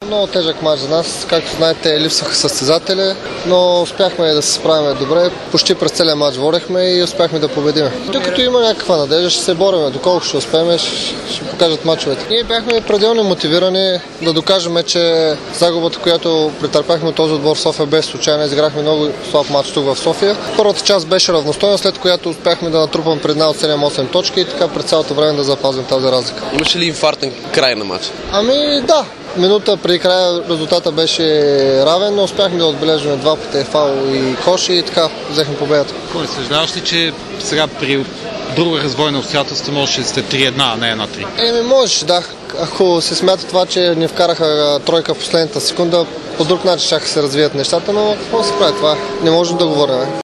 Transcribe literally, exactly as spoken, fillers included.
много тежък мач за нас. Както знаете, липсваха състезатели, но успяхме да се справим добре. Почти през целия мач водехме и успяхме да победим. Докато има някаква надежда, ще се бориме. Доколко ще успеем, ще покажат мачовете. Ние бяхме пределно мотивирани да докажем, че загубата, която претърпяхме от този отбор в София, без случайно изиграхме много слаб мач тук в София. Първата част беше равностойна, след която успяхме да натрупам пред една от седем-осем точки и така през цялото време да запазим тази разлика. Имаше ли инфарктен край на матча? Ами да. Минута преди края резултата беше равен, но успяхме да отбележим два пъти фаул и коши и така взехме победата. Кой съжаляваш ли, че сега при друга развойна обстоятелство можеше да сте три една, а не една три? Еми можеше, да. Ако се смята това, че ни вкараха тройка в последната секунда, по друг начин ще се развият нещата, но какво се прави това? Не можем да говорим.